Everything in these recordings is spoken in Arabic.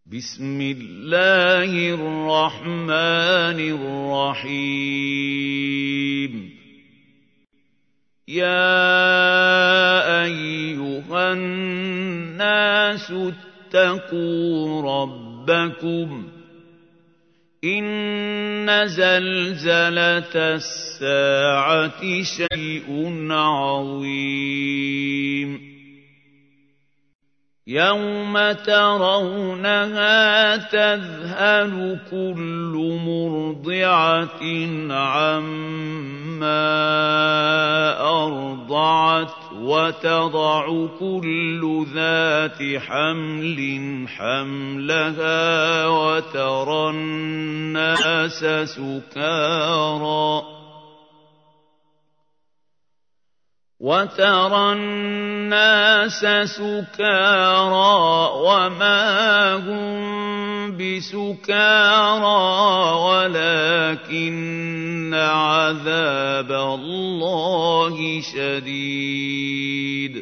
بسم الله الرحمن الرحيم يا أيها الناس اتقوا ربكم إن زلزلة الساعة شيء عظيم يوم ترونها تذهل كل مرضعة عما أرضعت وتضع كل ذات حمل حملها وترى الناس سكارى وما هم بسكارى ولكن عذاب الله شديد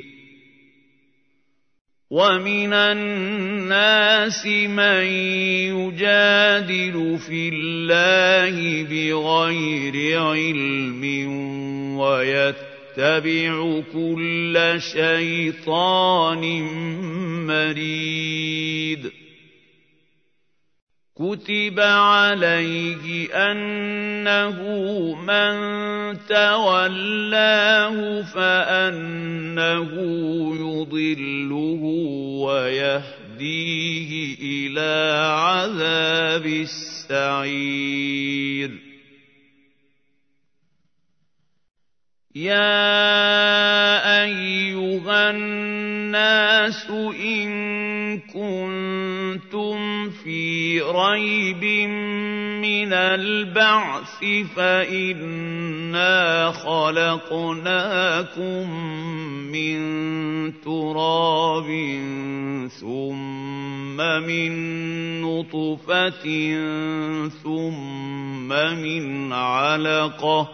ومن الناس من يجادل في الله بغير علم ويتبع كل شيطان مريد كتب عليه أنه من تولاه فأنه يضله ويهديه إلى عذاب السعير يا أيها الناس إن كنتم في ريب من البعث فإنا خلقناكم من تراب ثم من نطفة ثم من علقة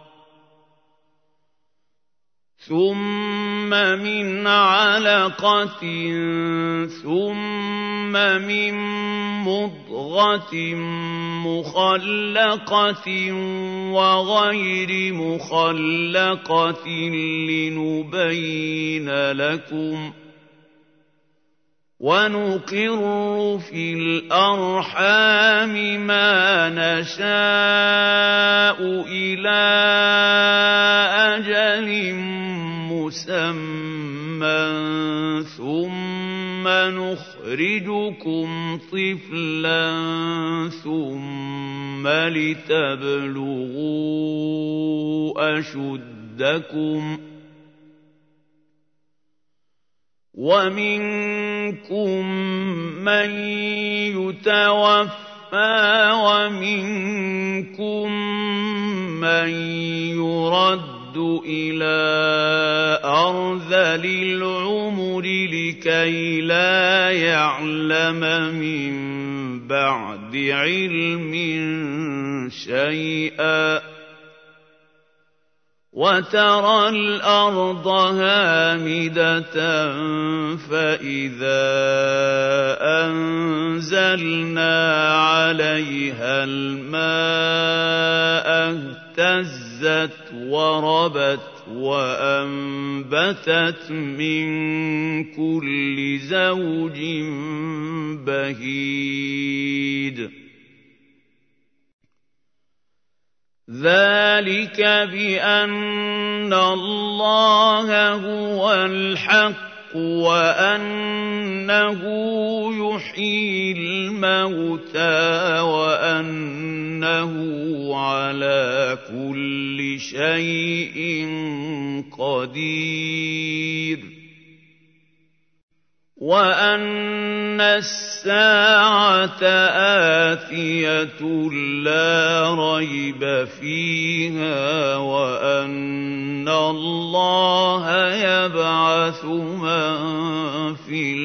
ثم من مضغة مخلقة وغير مخلقة لنبين لكم ونقر في الأرحام ما نشاء إلى أجل مسمى ثم نخرجكم طفلا ثم لتبلغوا أشدكم ومنكم من يتوفى ومنكم من يرد إلى أرذل العمر لكي لا يعلم من بعد علم شيئا وترى الأرض هامدة فإذا أنزلنا عليها الماء اهتزت وربت وأنبتت من كل زوج بهيج ذلك بأن الله هو الحق وأنه يحيي الموتى وأنه على كل شيء قدير وأن الساعة آتية لا ريب فيها وأن الله يبعث من في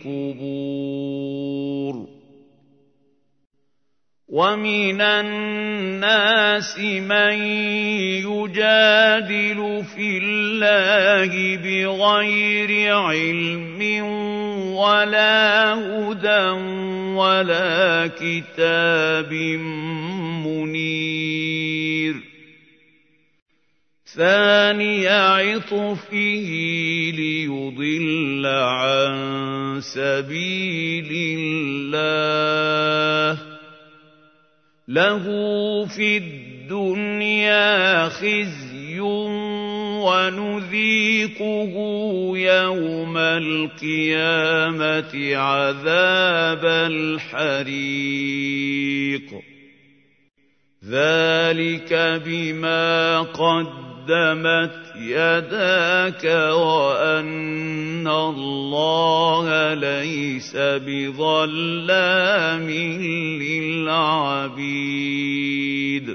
القبور ومن الناس من يجادل في الله بغير علم ولا هدى ولا كتاب منير ثاني عطفه ليضل عن سبيل الله له في الدنيا خزي ونذيقه يوم القيامة عذاب الحريق ذلك بما قدمت يداك وأن الله ليس بظلام للعبيد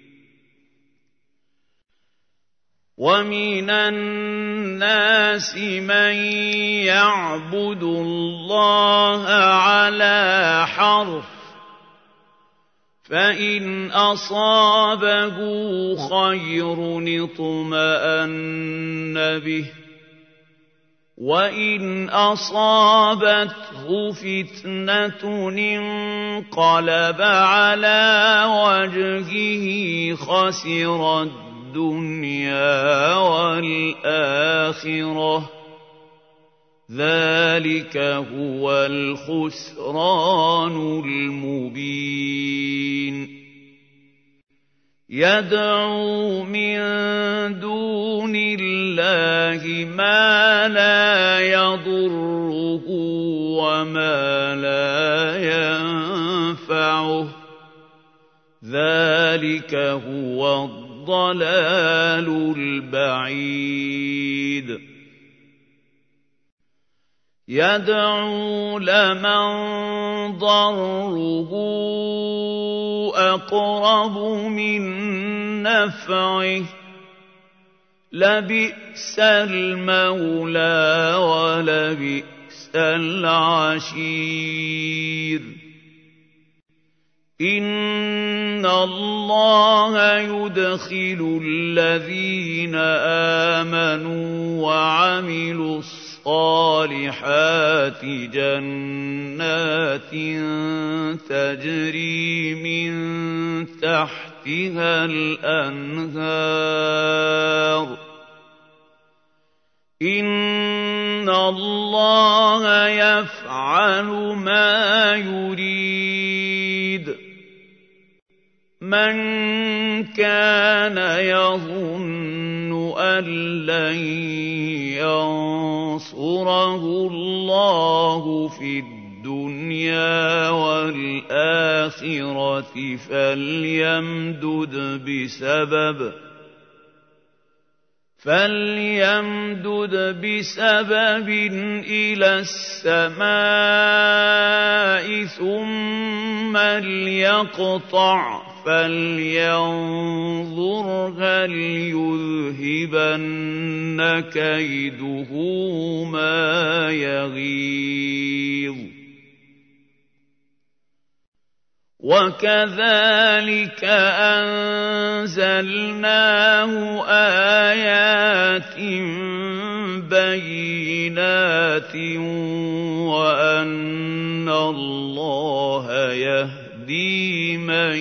ومن الناس من يعبد الله على حرف فإن أصابه خير اطمأن به وإن أصابته فتنة انقلب على وجهه خسر الدنيا والآخرة ذلك هو الخسران المبين يدعو من دون الله ما لا يضره وما لا ينفعه ذلك هو الضلال البعيد يدعو لمن ضره أقرب من نفعه لبئس المولى ولبئس العشير إن الله يدخل الذين آمنوا وعملوا الصالحات جنات تجري من تحتها الأنهار إن الله يفعل ما يريد من كان يظن أن لن ينصره الله في الدنيا والآخرة فليمدد بسبب إلى السماء ثم ليقطع فلينظر هل يذهبن كيده ما يغيظ وكذلك أنزلناه آيات بينات وأن الله يهدي من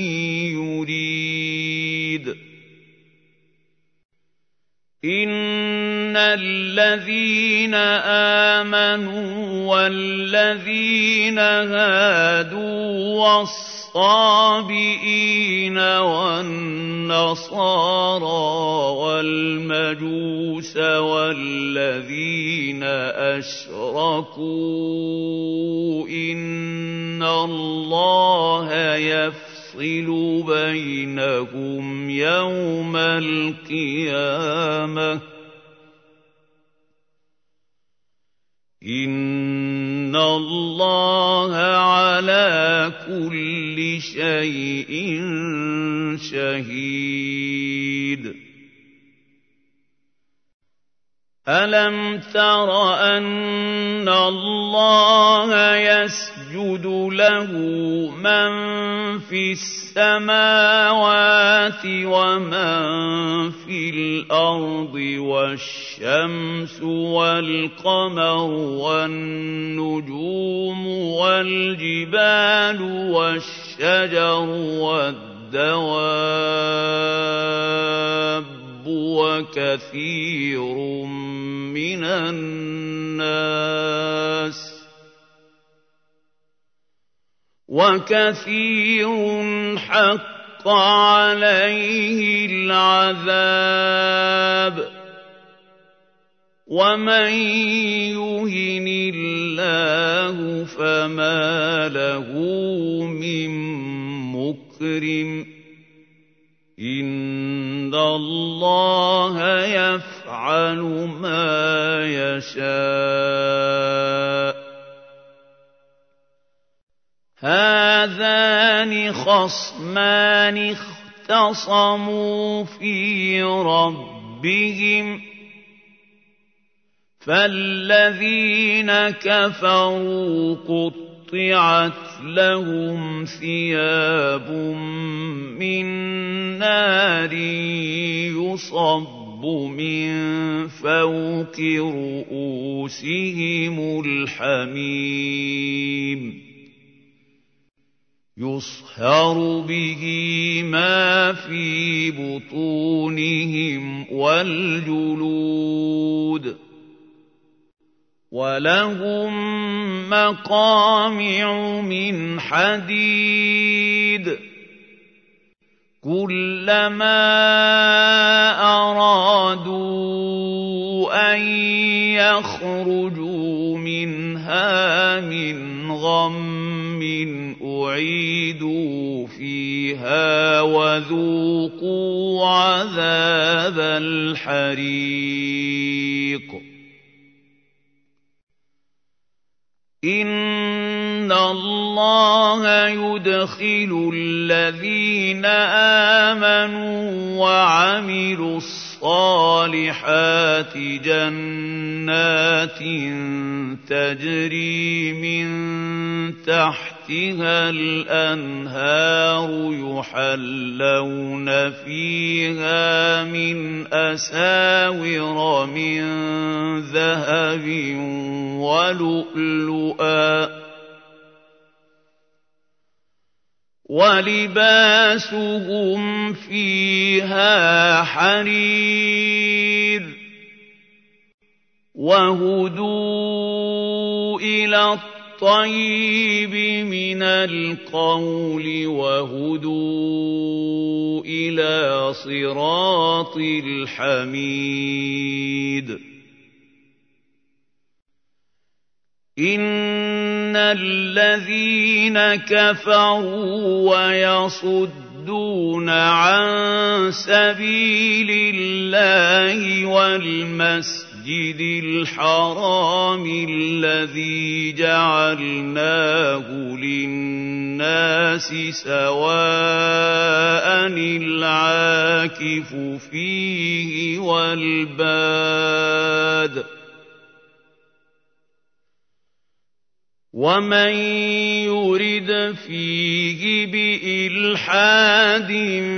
يريد إن الذين آمنوا والذين هادوا والصابئين والنصارى والمجوس والذين أشركوا إن الله يفصل بينهم يوم القيامة إن الله على كل شيء شهيد ألم تر أن الله يسجد له من في السماوات ومن في الأرض والشمس والقمر والنجوم والجبال والشجر والدواب وكثير من الناس وكثير حق عليه العذاب ومن يهن الله فما له من مكرم إن الله يفعل ما يشاء هذان خصمان اختصموا في ربهم فالذين كفروا قطعت لهم ثياب من نار يصب من فوق رؤوسهم الحميم يصهر به ما في بطونهم والجلود ولهم مقامع من حديد كلما أرادوا أن يخرجوا منها من غم أعيدوا فيها وذوقوا عذاب الحريق إن الله يدخل الذين آمنوا وعملوا الصالحات جنات تجري من تحتها الأنهار يحلون فيها من أساور من ذهب ولؤلؤا ولباسهم فيها حرير وهدوا إلى الطيب من القول وهدوا إلى صراط الحميد إن الذين كفروا ويصدون عن سبيل الله والمسجد الحرام الذي جعلناه للناس سواء العاكف فيه والباد ومن يرد فيه بإلحاد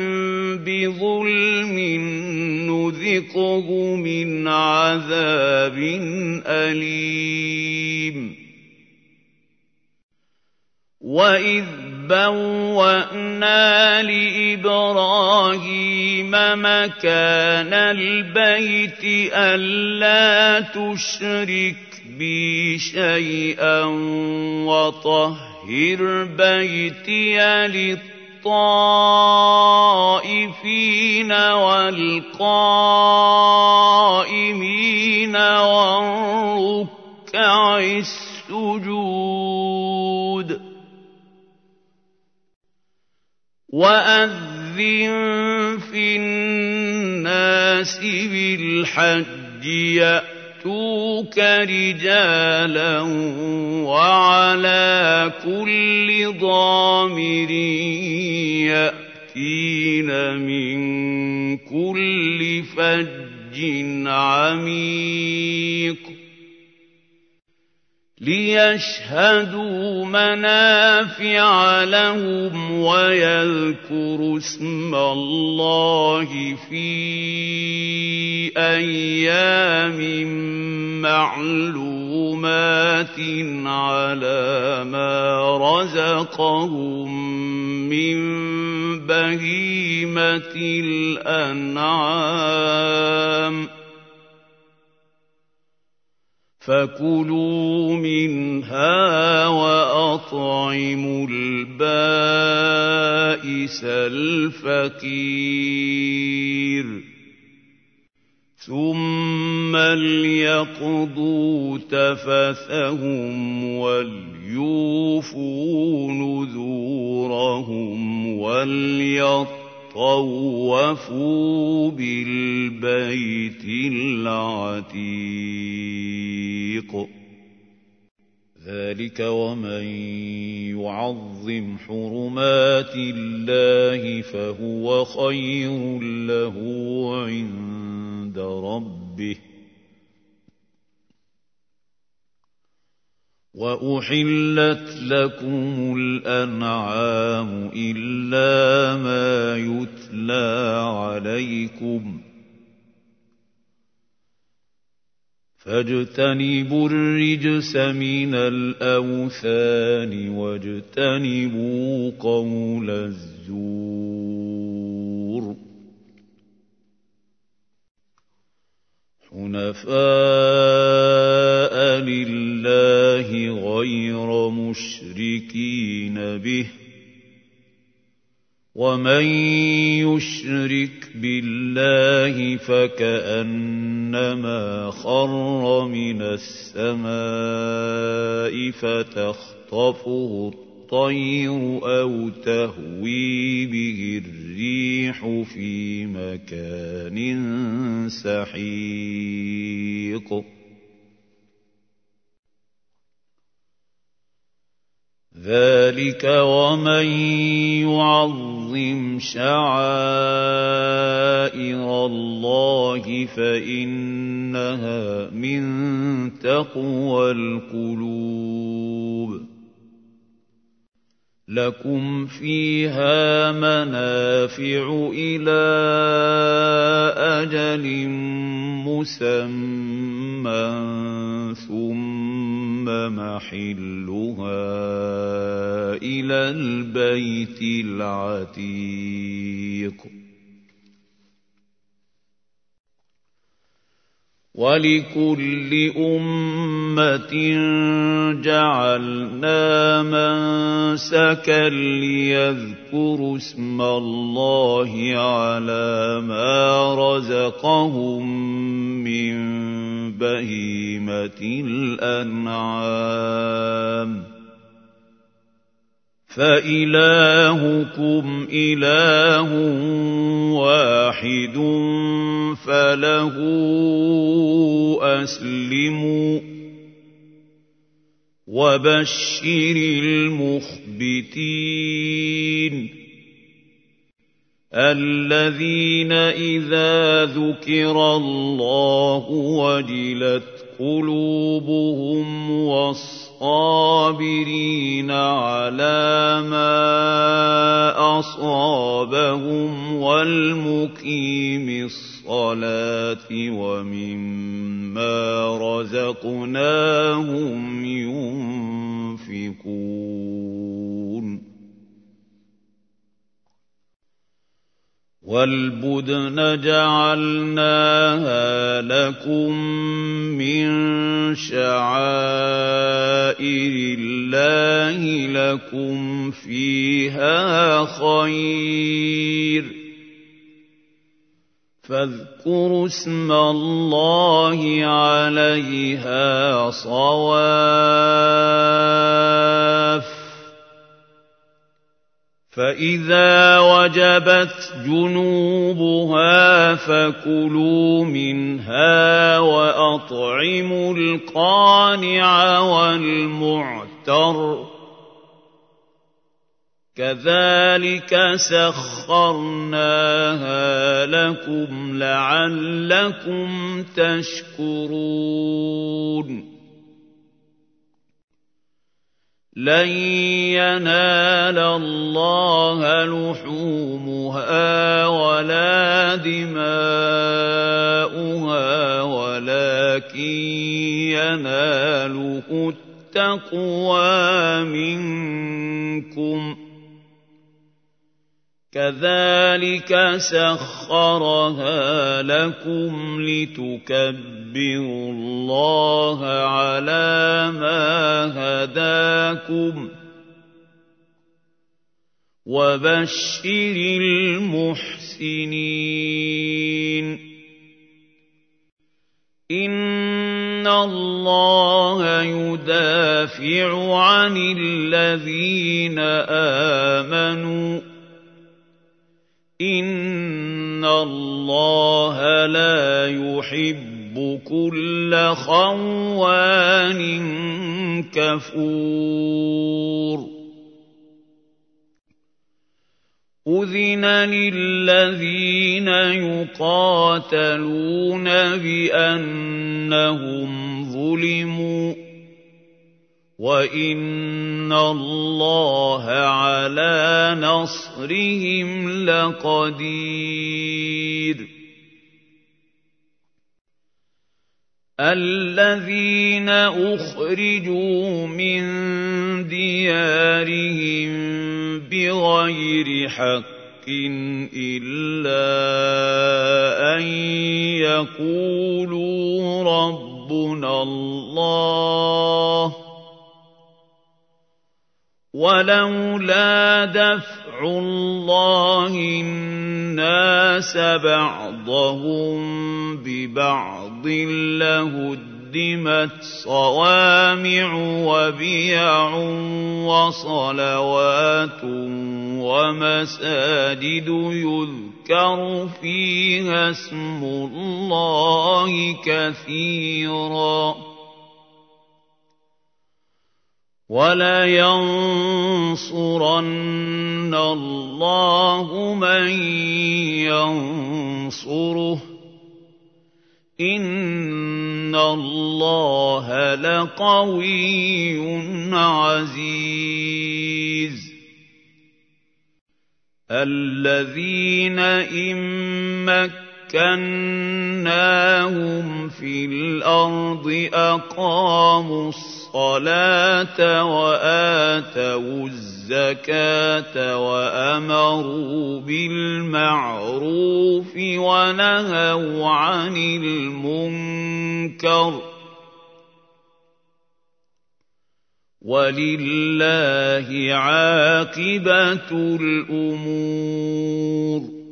بظلم نذقه من عذاب أليم وإذ بوأنا لإبراهيم مكان البيت ألا تشرك بي شيئا وطهر بيتي للطائفين والقائمين والركع السجود وأذن في الناس بالحج يأتوك رجالا وعلى كل ضامر يأتين من كل فج عميق ليشهدوا منافع لهم ويذكروا اسم الله في أيام معلومات على ما رزقهم من بهيمة الأنعام فكلوا منها وأطعموا البائس الفقير ثم ليقضوا تفثهم وليوفوا نذورهم وليطوفوا بالبيت العتيق ذلك ومن يعظم حرمات الله فهو خير له عند ربه وأحلت لكم الأنعام إلا ما يتلى عليكم فاجتنبوا الرجس من الأوثان واجتنبوا قول الزور حنفاء لله غير مشركين به ومن يشرك بالله فكأنما خر من السماء فتخطفه الطير أو تهوي به الريح في مكان سحيق ذلك ومن يعظم شعائر الله فإنها من تقوى القلوب لكم فيها منافع إلى أجل مسمى ثم محلها إلى البيت العتيق ولكل أمة جعلنا منسكا ليذكروا اسم الله على ما رزقهم من بهيمة الأنعام فإلهكم إله واحد فله أسلموا وبشر المخبتين الذين إذا ذكر الله وجلت قلوبهم والصابرين على ما أصابهم والمقيم الصلاة ومما رزقناهم ينفقون والبدن جعلناها لكم من شعائر الله لكم فيها خير فاذكروا اسم الله عليها صواف فإذا وجبت جنوبها فكلوا منها وأطعموا القانع والمعتر كذلك سخرناها لكم لعلكم تشكرون لن ينال الله لحومها ولا دماؤها ولكن يناله التقوى منكم كذلك سخرها لكم لتكبروا الله على ما هداكم وبشر المحسنين إن الله يدافع عن الذين آمنوا إن الله لا يحب كل خوان كفور أذن للذين يقاتلون بأنهم ظلموا وَإِنَّ اللَّهَ عَلَىٰ نَصْرِهِمْ لَقَدِيرٌ الَّذِينَ أُخْرِجُوا مِن دِيَارِهِم بِغَيْرِ حَقٍّ إِلَّا أَن يَقُولُوا رَبُّنَا اللَّهُ وَلَوْلَا دَفْعُ اللَّهِ النَّاسَ بَعْضَهُم بِبَعْضٍ لَّهُدِّمَتْ صَوَامِعُ وَبِيَعٌ وَصَلَوَاتٌ وَمَسَاجِدُ يُذْكَرُ فِيهَا اسْمُ اللَّهِ كَثِيرًا وَلَيَنصُرَنَّ اللَّهُ مَن يَنصُرُهُ ۗ إِنَّ اللَّهَ لَقَوِيٌّ عَزِيزٌ الَّذِينَ إِن مَّكَّنَّاهُمْ فِي الْأَرْضِ أَقَامُوا الصَّلَاةَ وَآتَوُا الزَّكَاةَ وَأَمَرُوا بِالْمَعْرُوفِ وَنَهَوْا عَنِ الْمُنكَرِ ۗ وَلِلَّهِ عَاقِبَةُ الْأُمُورِ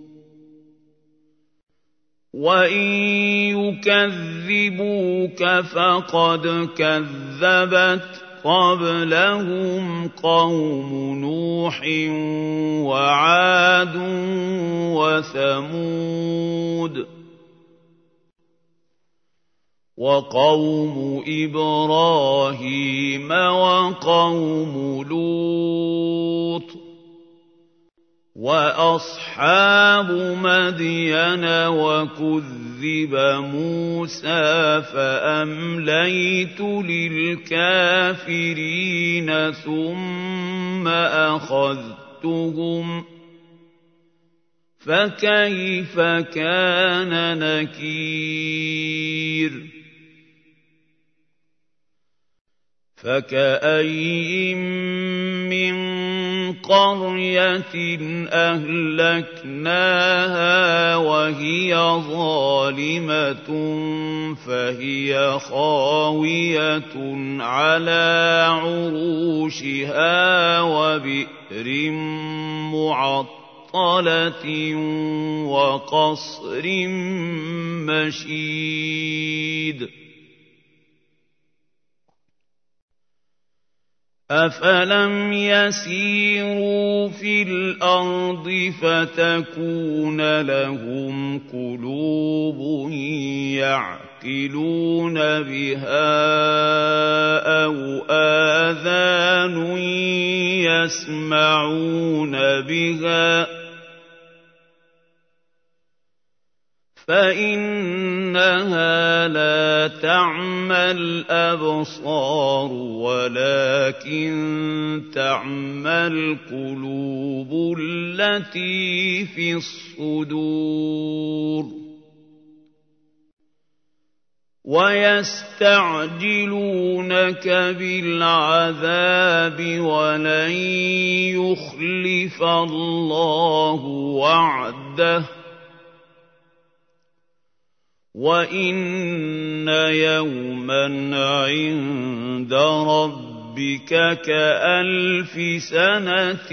وَإِن يُكَذِّبُوكَ فَقَدْ كَذَّبَتْ قَبْلَهُمْ قَوْمُ نُوحٍ وَعَادٌ وَثَمُودُ وَقَوْمُ إِبْرَاهِيمَ وَقَوْمُ لُوطٍ وَأَصْحَابُ مَدْيَنَ وَكُذِّبَ مُوسَىٰ فَأَمْلَيْتُ لِلْكَافِرِينَ ثُمَّ أَخَذْتُهُمْ فَكَيْفَ كَانَ نَكِيرِ فَكَأَيِّن مِّن قَرْيَةٍ أَهْلَكْنَاهَا وَهِيَ ظَالِمَةٌ فَهِيَ خَاوِيَةٌ عَلَىٰ عُرُوشِهَا وَبِئْرٍ مُّعَطَّلَةٍ وَقَصْرٍ مَّشِيدٍ أَفَلَمْ يَسِيرُوا فِي الْأَرْضِ فَتَكُونَ لَهُمْ قُلُوبٌ يَعْقِلُونَ بِهَا أَوْ آذَانٌ يَسْمَعُونَ بِهَا فإنها لا تعمى الأبصار ولكن تعمى القلوب التي في الصدور ويستعجلونك بالعذاب ولن يخلف الله وعده وَإِنَّ يَوْمًا عِندَ رَبِّكَ كَأَلْفِ سَنَةٍ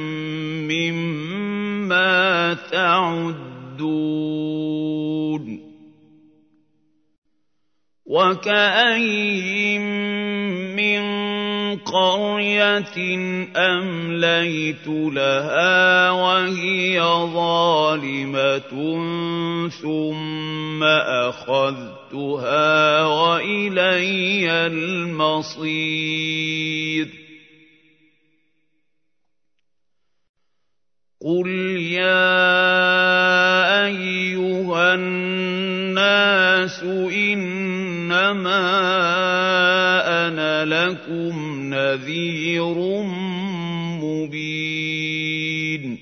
مِّمَّا تَعُدُّونَ وَكَأَيِّن مِّن قَرْيَةٍ أَمْلَيْتُ لَهَا وَهِيَ ظَالِمَةٌ ثُمَّ أَخَذْتُهَا وَإِلَيَّ الْمَصِيرُ قُلْ يَا أَيُّهَا النَّاسُ إِنَّمَا أَنَا لَكُمْ نَذِيرٌ مُّبِينٌ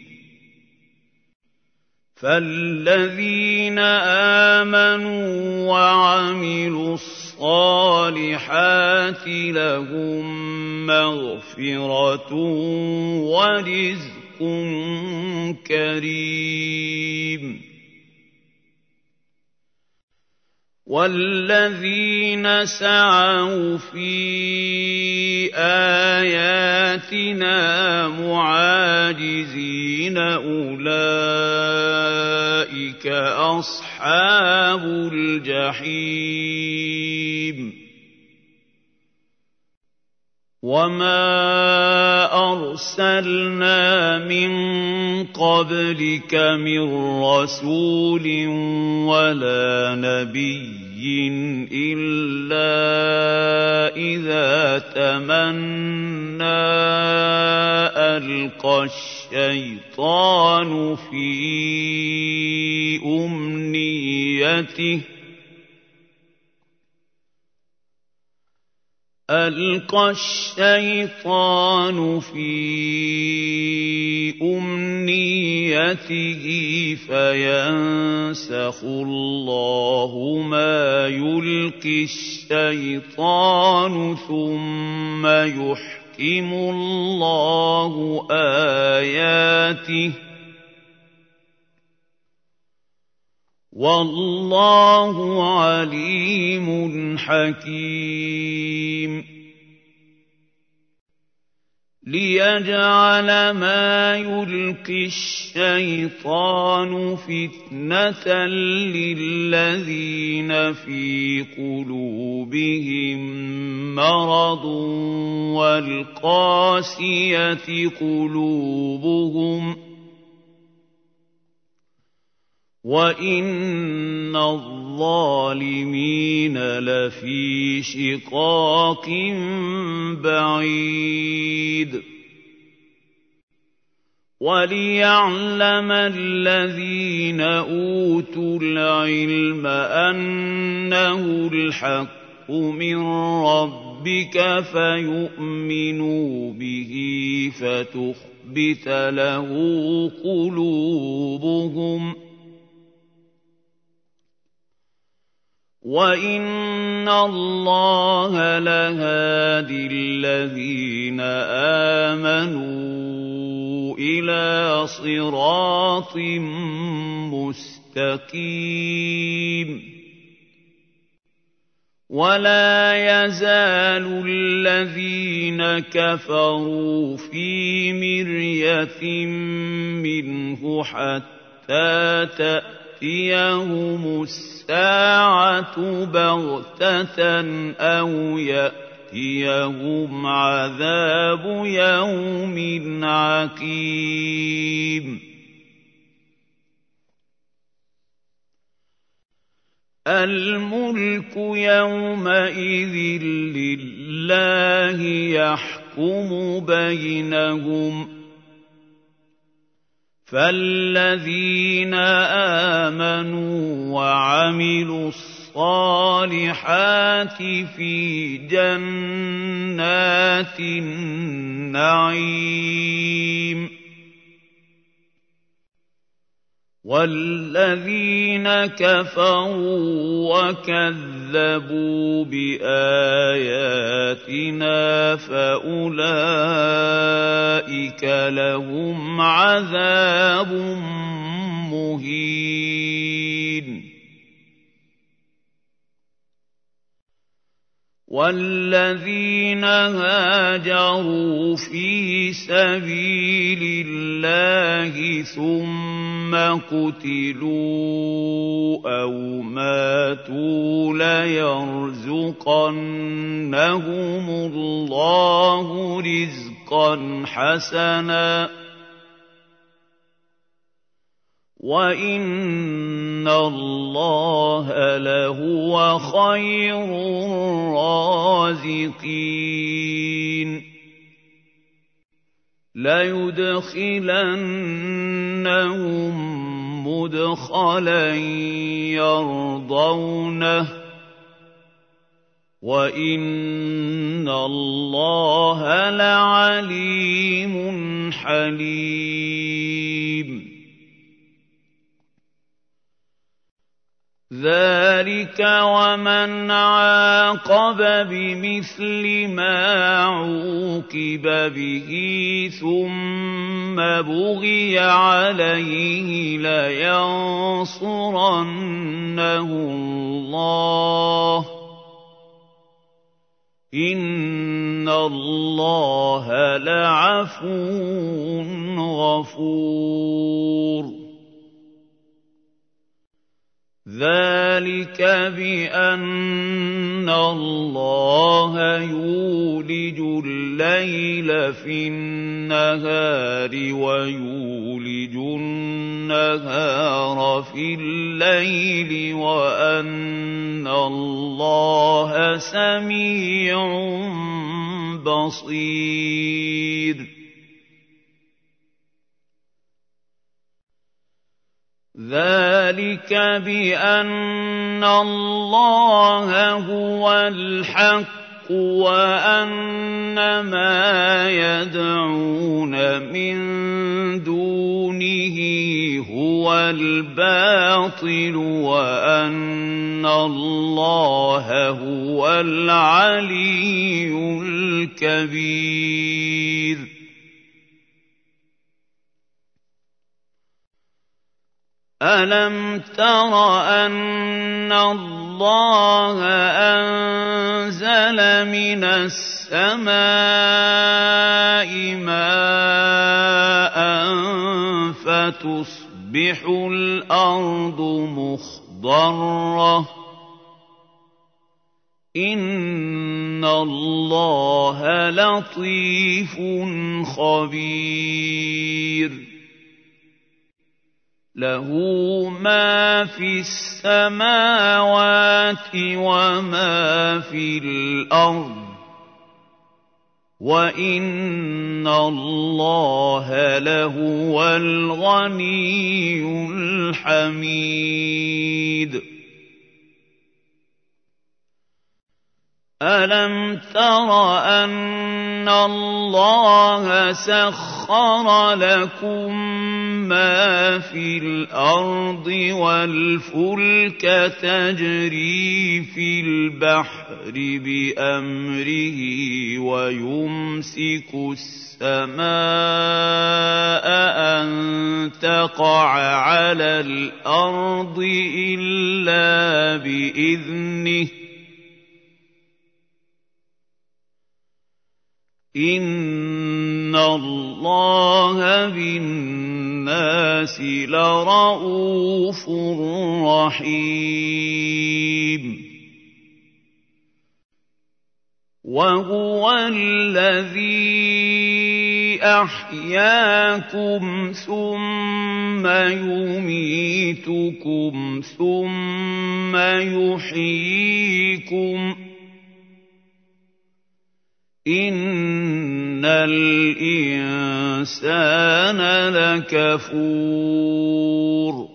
فَالَّذِينَ آمَنُوا وَعَمِلُوا الصَّالِحَاتِ لَهُم مَّغْفِرَةٌ وَرِزْقٌ كَرِيمٌ وَالَّذِينَ سَعَوْا فِي آيَاتِنَا مُعَاجِزِينَ أُولَٰئِكَ أَصْحَابُ الْجَحِيمِ وَمَا أَرْسَلْنَا مِن قَبْلِكَ مِن رَّسُولٍ وَلَا نَبِيٍّ إِلَّا إِذَا تَمَنَّىٰ أَلْقَى الشَّيْطَانُ في أمنيته فينسخ الله ما يلقي الشيطان ثم يحكم الله آياته وَاللَّهُ عَلِيمٌ حَكِيمٌ لِيَجْعَلَ مَا يُلْقِي الشَّيْطَانُ فِتْنَةً لِّلَّذِينَ فِي قُلُوبِهِم مَّرَضٌ وَالْقَاسِيَةِ قُلُوبُهُمْ وَإِنَّ الظَّالِمِينَ لَفِي شِقَاقٍ بَعِيدٍ وَلِيَعْلَمَ الَّذِينَ أُوتُوا الْعِلْمَ أَنَّهُ الْحَقُّ مِن رَّبِّكَ فَيُؤْمِنُوا بِهِ فَتُخْبِتَ لَهُ قُلُوبُهُمْ وَإِنَّ اللَّهَ لَهَادِي الَّذِينَ آمَنُوا إِلَىٰ صِرَاطٍ مُّسْتَقِيمٍ وَلَا يَزَالُ الَّذِينَ كَفَرُوا فِي مِرْيَةٍ مِّنْهُ حَتَّىٰ تَأْتِيَهُمُ السَّاعَةُ بَغْتَةً أَوْ يَأْتِيَهُمْ عَذَابُ يَوْمٍ عَقِيمٍ الْمُلْكُ يَوْمَئِذٍ لِّلَّهِ يَحْكُمُ بَيْنَهُمْ فالذين آمنوا وعملوا الصالحات في جنات النعيم، والذين كفروا وكذبوا بآياتنا فأولئك لهم عذاب مهين. والذين هاجروا في سبيل الله ثم قتلوا أو ماتوا ليرزقنهم الله رزقا حسنا وَإِنَّ اللَّهَ لَهُوَ خَيْرُ الرَّازِقِينَ. لَيُدْخِلَنَّهُم مُّدْخَلًا يَرْضَوْنَهُ وَإِنَّ اللَّهَ لَعَلِيمٌ حَلِيمٌ. ذَلِكَ وَمَنْ عَاقَبَ بِمِثْلِ مَا عُوقِبَ بِهِ ثُمَّ بُغِيَ عَلَيْهِ لَيَنصُرَنَّهُ اللَّهُ ۗ إِنَّ اللَّهَ لَعَفُوٌّ غَفُورٌ. ذَلِكَ بِأَنَّ اللَّهَ يُولِجُ اللَّيْلَ فِي النَّهَارِ وَيُولِجُ النَّهَارَ فِي اللَّيْلِ وَأَنَّ اللَّهَ سَمِيعٌ بَصِيرٌ. ذَلِكَ بِأَنَّ اللَّهَ هُوَ الْحَقُّ وَأَنَّ مَا يَدْعُونَ مِن دُونِهِ هُوَ الْبَاطِلُ وَأَنَّ اللَّهَ هُوَ الْعَلِيُّ الْكَبِيرُ. أَلَمْ تَرَ أَنَّ اللَّهَ أَنزَلَ مِنَ السَّمَاءِ مَاءً فَتُصْبِحُ الْأَرْضُ مُخْضَرَّةً ۗ إِنَّ اللَّهَ لَطِيفٌ خَبِيرٌ. لَهُ مَا فِي السَّمَاوَاتِ وَمَا فِي الْأَرْضِ ۗ وَإِنَّ اللَّهَ لَهُوَ الْغَنِيُّ الْحَمِيدُ. أَلَمْ تَرَ أَنَّ اللَّهَ سَخَّرَ لَكُم مَّا فِي الْأَرْضِ وَالْفُلْكَ تَجْرِي فِي الْبَحْرِ بِأَمْرِهِ وَيُمْسِكُ السَّمَاءَ أَن تَقَعَ عَلَى الْأَرْضِ إِلَّا بِإِذْنِهِ ۗ إِنَّ اللَّهَ بِالنَّاسِ لَرَءُوفٌ رَّحِيمٌ. وَهُوَ الَّذِي أَحْيَاكُمْ ثُمَّ يُمِيتُكُمْ ثُمَّ يُحْيِيكُمْ ۗ إِنَّ إِنَّ الْإِنسَانَ لَكَفُورٌ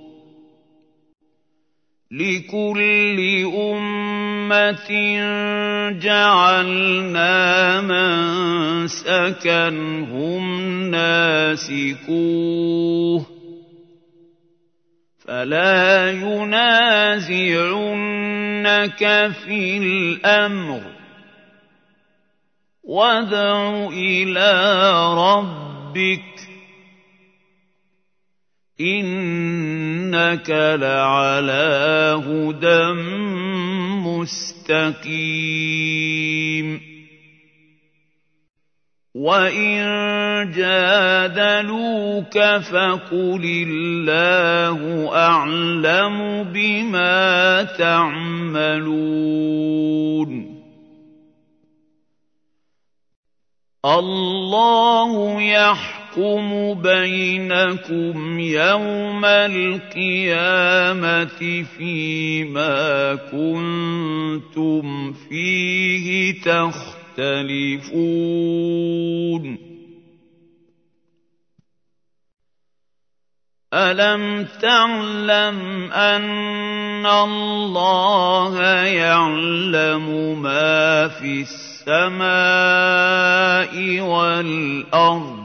لِكُلِّ أُمَّةٍ جَعَلْنَا مَنسَكًا هُمْ نَاسِكُوهُ فَلَا يُنَازِعُنَّكَ فِي الْأَمْرِ وَادْعُ إِلَىٰ رَبِّكَ إِنَّكَ لَعَلَىٰ هُدًى مُّسْتَقِيمٍ وَإِن جَادَلُوكَ فَقُلِ اللَّهُ أَعْلَمُ بِمَا تَعْمَلُونَ اللَّهُ يَحْكُمُ بَيْنَكُمْ يَوْمَ الْقِيَامَةِ فِيمَا كُنتُمْ فِيهِ تَخْتَلِفُونَ أَلَمْ تَعْلَمْ أَنَّ اللَّهَ يَعْلَمُ مَا فِي السَّمَاءِ وَالْأَرْضِ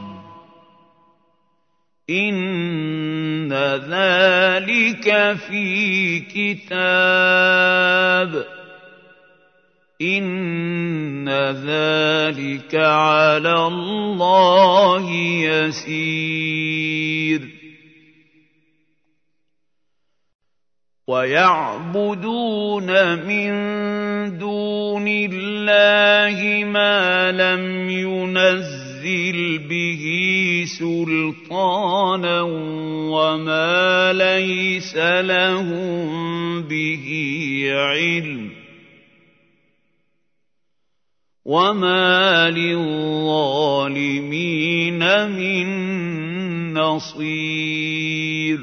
إِنَّ ذَلِكَ فِي كِتَابٍ إِنَّ ذَلِكَ عَلَى اللَّهِ يَسِيرٌ وَيَعْبُدُونَ مِن دُونِ اللَّهِ مَا لَمْ يُنَزِّلْ بِهِ سُلْطَانًا وَمَا لَيْسَ لَهُم بِهِ عِلْمٌ وَمَا لِلظَّالِمِينَ مِن نَّصِيرٍ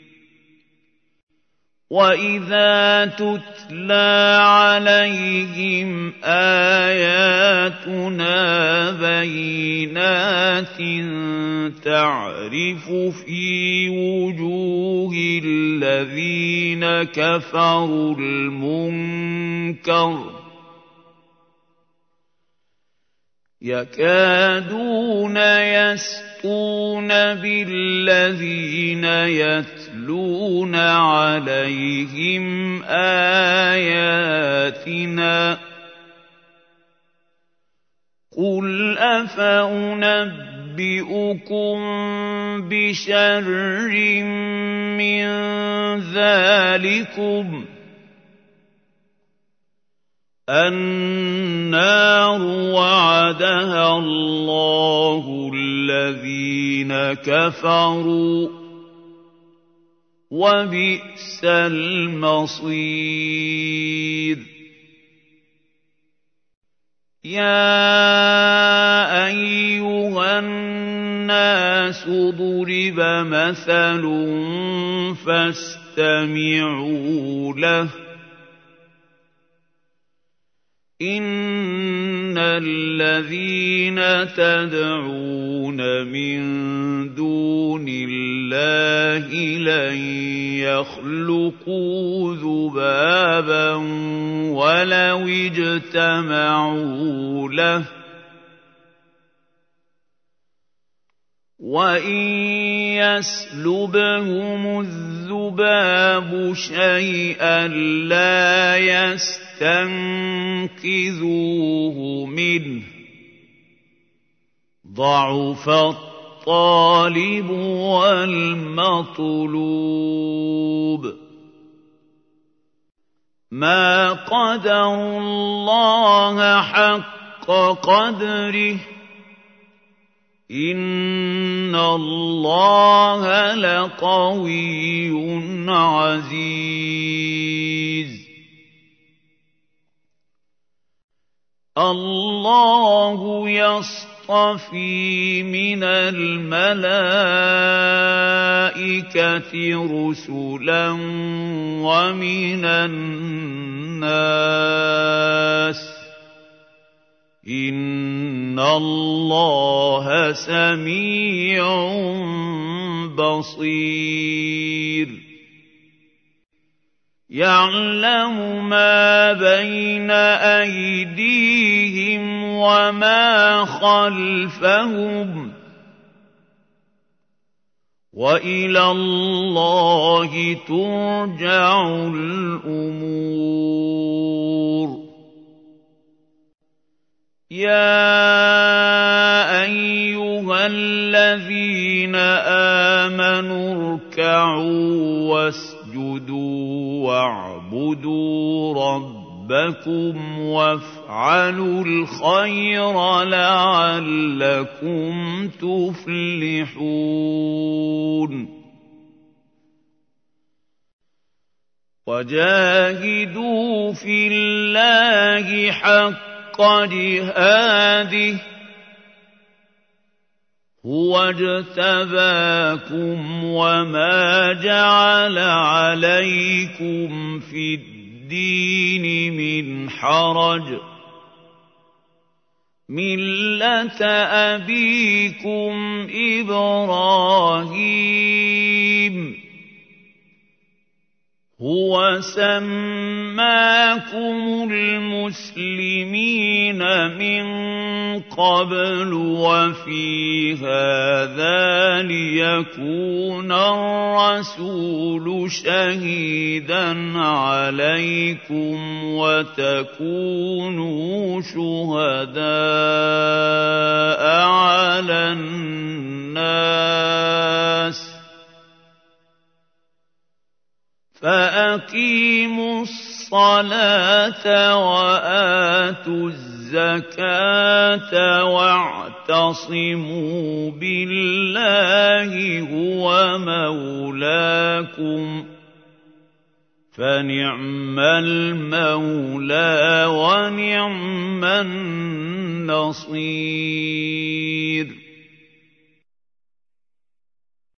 وَإِذَا تُتْلَىٰ عَلَيْهِمْ آيَاتُنَا بَيِّنَاتٍ تَعْرِفُ فِي وُجُوهِ الَّذِينَ كَفَرُوا الْمُنكَرَ يَكَادُونَ يَسْطُونَ بِالَّذِينَ يَتْلُونَ عَلَيْهِمْ آيَاتِنَا قُلْ أَفَأُنَبِّئُكُم بِشَرٍّ مِّن ذَٰلِكُمْ النَّارُ وَعَدَهَا اللَّهُ الَّذِينَ كَفَرُوا وَبِئْسَ الْمَصِيرُ يَا أَيُّهَا النَّاسُ ضُرِبَ مَثَلٌ فَاسْتَمِعُوا لَهُ إِنَّ الَّذِينَ تَدْعُونَ مِن دُونِ اللَّهِ لَن يَخْلُقُوا ذُبَابًا وَلَوِ اجْتَمَعُوا لَهُ وَإِن يَسْلُبْهُمُ الذُّبَابُ شَيْئًا لَّا يَسْتَنقِذُوهُ مِنْهُ ضَعُفَ الطَّالِبُ وَالْمَطْلُوبُ مَا قَدَرُوا اللَّهَ حَقَّ قَدْرِهِ إِنَّ اللَّهَ لَقَوِيٌّ عَزِيزٌ اللَّهُ يَصْطَفِي مِنَ الْمَلَائِكَةِ رُسُلًا وَمِنَ النَّاسِ إِنَّ اللَّهَ سَمِيعٌ بَصِيرٌ يَعْلَمُ مَا بَيْنَ أَيْدِيهِمْ وَمَا خَلْفَهُمْ وَإِلَى اللَّهِ تُرْجَعُ الْأُمُورُ يَا أَيُّهَا الَّذِينَ آمَنُوا ارْكَعُوا وَاسْجُدُوا وَاعْبُدُوا رَبَّكُمْ وَافْعَلُوا الْخَيْرَ لَعَلَّكُمْ تُفْلِحُونَ وَجَاهِدُوا فِي اللَّهِ حَقَّ جِهَادِهِ هُوَ اجْتَبَاكُمْ وَمَا جَعَلَ عَلَيْكُمْ فِي الدِّينِ مِنْ حَرَجٍ مِلَّةَ أَبِيكُمْ إِبْرَاهِيمَ هُوَ سَمَّاكُمُ الْمُسْلِمِينَ مِنْ قَبْلُ وَفِي هَذَا لِيَكُونَ الرَّسُولُ شَهِيدًا عَلَيْكُمْ وَتَكُونُوا شُهَدَاءَ عَلَى النَّاسِ فَأَقِيمُوا الصَّلَاةَ وَآتُوا الزَّكَاةَ وَاعْتَصِمُوا بِاللَّهِ هُوَ مَوْلَاكُمْ فَنِعْمَ الْمَوْلَىٰ وَنِعْمَ النَّصِيرُ